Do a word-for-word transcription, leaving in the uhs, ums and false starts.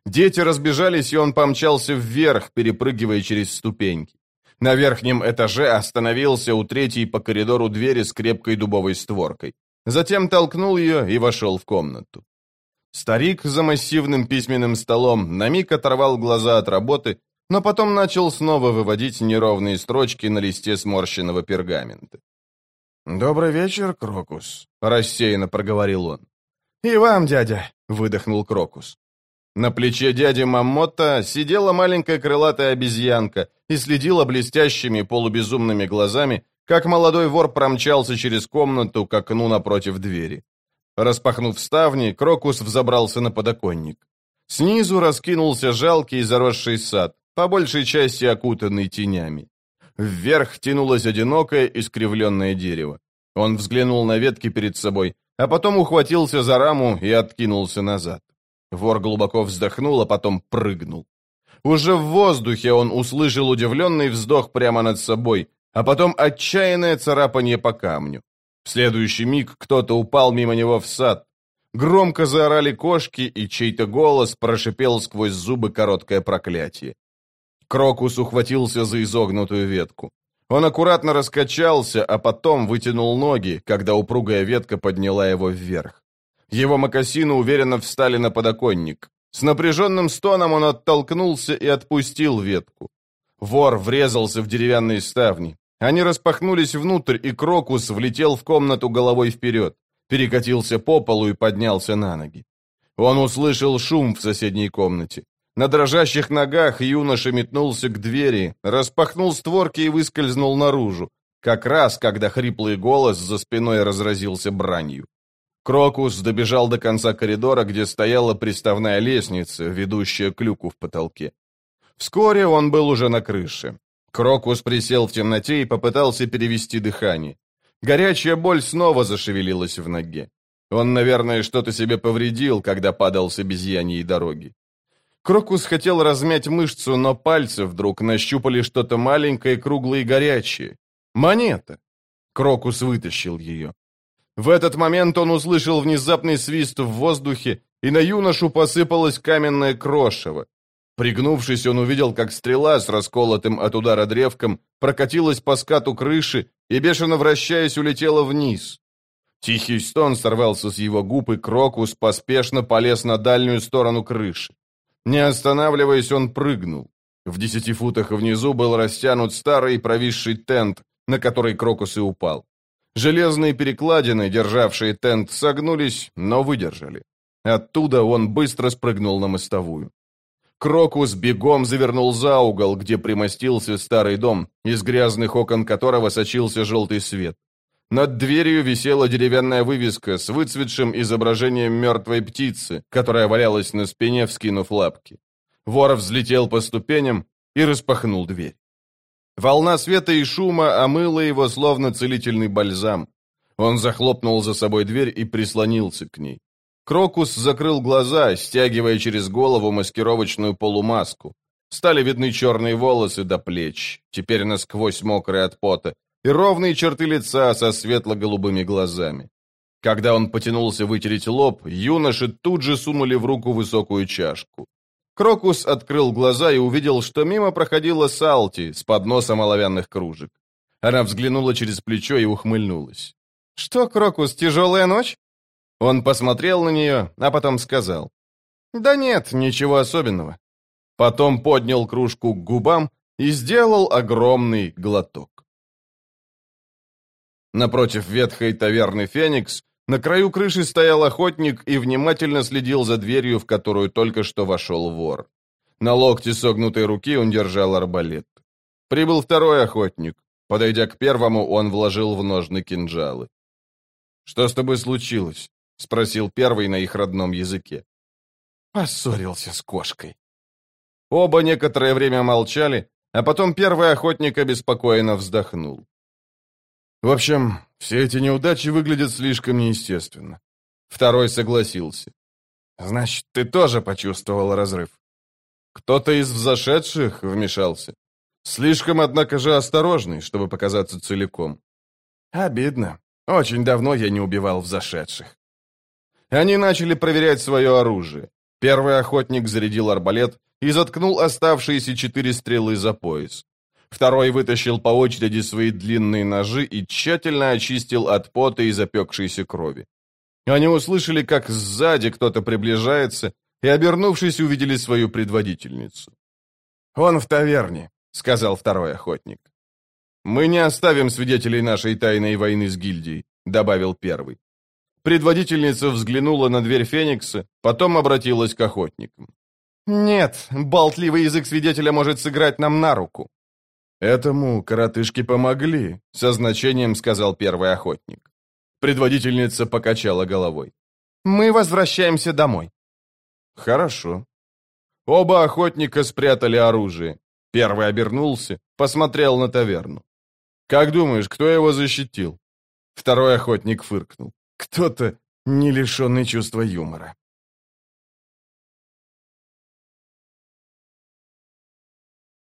Дети разбежались, и он помчался вверх, перепрыгивая через ступеньки. На верхнем этаже остановился у третьей по коридору двери с крепкой дубовой створкой. Затем толкнул ее и вошел в комнату. Старик за массивным письменным столом на миг оторвал глаза от работы, но потом начал снова выводить неровные строчки на листе сморщенного пергамента. «Добрый вечер, Крокус», — рассеянно проговорил он. «И вам, дядя», — выдохнул Крокус. На плече дяди Мамота сидела маленькая крылатая обезьянка и следила блестящими полубезумными глазами, как молодой вор промчался через комнату к окну напротив двери. Распахнув ставни, Крокус взобрался на подоконник. Снизу раскинулся жалкий заросший сад, по большей части окутанный тенями. Вверх тянулось одинокое искривленное дерево. Он взглянул на ветки перед собой, а потом ухватился за раму и откинулся назад. Вор глубоко вздохнул, а потом прыгнул. Уже в воздухе он услышал удивленный вздох прямо над собой, а потом отчаянное царапанье по камню. В следующий миг кто-то упал мимо него в сад. Громко заорали кошки, и чей-то голос прошипел сквозь зубы короткое проклятие. Крокус ухватился за изогнутую ветку. Он аккуратно раскачался, а потом вытянул ноги, когда упругая ветка подняла его вверх. Его мокасины уверенно встали на подоконник. С напряженным стоном он оттолкнулся и отпустил ветку. Вор врезался в деревянные ставни. Они распахнулись внутрь, и Крокус влетел в комнату головой вперед, перекатился по полу и поднялся на ноги. Он услышал шум в соседней комнате. На дрожащих ногах юноша метнулся к двери, распахнул створки и выскользнул наружу, как раз, когда хриплый голос за спиной разразился бранью. Крокус добежал до конца коридора, где стояла приставная лестница, ведущая к люку в потолке. Вскоре он был уже на крыше. Крокус присел в темноте и попытался перевести дыхание. Горячая боль снова зашевелилась в ноге. Он, наверное, что-то себе повредил, когда падал с обезьяньей дороги. Крокус хотел размять мышцу, но пальцы вдруг нащупали что-то маленькое, круглое и горячее. Монета. Крокус вытащил ее. В этот момент он услышал внезапный свист в воздухе, и на юношу посыпалось каменное крошево. Пригнувшись, он увидел, как стрела с расколотым от удара древком прокатилась по скату крыши и, бешено вращаясь, улетела вниз. Тихий стон сорвался с его губ, и Крокус поспешно полез на дальнюю сторону крыши. Не останавливаясь, он прыгнул. В десяти футах внизу был растянут старый провисший тент, на который Крокус и упал. Железные перекладины, державшие тент, согнулись, но выдержали. Оттуда он быстро спрыгнул на мостовую. Крокус бегом завернул за угол, где примостился старый дом, из грязных окон которого сочился желтый свет. Над дверью висела деревянная вывеска с выцветшим изображением мертвой птицы, которая валялась на спине, вскинув лапки. Вор взлетел по ступеням и распахнул дверь. Волна света и шума омыла его, словно целительный бальзам. Он захлопнул за собой дверь и прислонился к ней. Крокус закрыл глаза, стягивая через голову маскировочную полумаску. Стали видны черные волосы до плеч, теперь насквозь мокрые от пота, и ровные черты лица со светло-голубыми глазами. Когда он потянулся вытереть лоб, юноши тут же сунули в руку высокую чашку. Крокус открыл глаза и увидел, что мимо проходила Салти с подносом оловянных кружек. Она взглянула через плечо и ухмыльнулась. «Что, Крокус, тяжелая ночь?» Он посмотрел на нее, а потом сказал. «Да нет, ничего особенного». Потом поднял кружку к губам и сделал огромный глоток. Напротив ветхой таверны «Феникс» на краю крыши стоял охотник и внимательно следил за дверью, в которую только что вошел вор. На локте согнутой руки он держал арбалет. Прибыл второй охотник. Подойдя к первому, он вложил в ножны кинжалы. «Что с тобой случилось?» — спросил первый на их родном языке. «Поссорился с кошкой». Оба некоторое время молчали, а потом первый охотник обеспокоенно вздохнул. «В общем, все эти неудачи выглядят слишком неестественно». Второй согласился. «Значит, ты тоже почувствовал разрыв?» «Кто-то из взошедших вмешался. Слишком, однако же, осторожный, чтобы показаться целиком». «Обидно. Очень давно я не убивал взошедших». Они начали проверять свое оружие. Первый охотник зарядил арбалет и заткнул оставшиеся четыре стрелы за пояс. Второй вытащил по очереди свои длинные ножи и тщательно очистил от пота и запекшейся крови. Они услышали, как сзади кто-то приближается, и, обернувшись, увидели свою предводительницу. «Он в таверне», — сказал второй охотник. «Мы не оставим свидетелей нашей тайной войны с гильдией», — добавил первый. Предводительница взглянула на дверь Феникса, потом обратилась к охотникам. «Нет, болтливый язык свидетеля может сыграть нам на руку». «Этому коротышки помогли», — со значением сказал первый охотник. Предводительница покачала головой. «Мы возвращаемся домой». «Хорошо». Оба охотника спрятали оружие. Первый обернулся, посмотрел на таверну. «Как думаешь, кто его защитил?» Второй охотник фыркнул. «Кто-то, не лишенный чувства юмора».